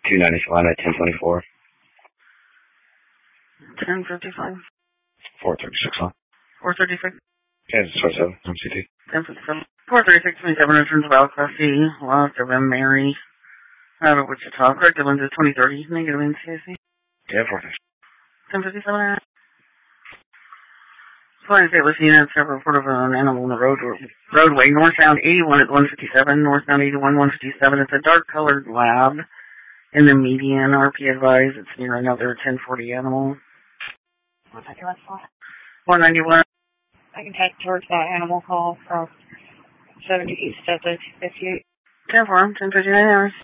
290 Salina, 1024. 1055. 436 on. 436. Kansas 27, MCT. 1057. 43627 returns to Battle Class C. Lost of M. Mary. Out of Wichita. Corrected lens is 2030. Negative NCAC. Yeah, 436. 1057. Flying State Lucina has a report of an animal on the roadway. Northbound 81 at 157. Northbound 81, 157. It's a dark colored lab in the median. RP advised it's near another 1040 animal. 191. I can take towards that animal call from 70 East Desert 58. 10-4, 1059 hours.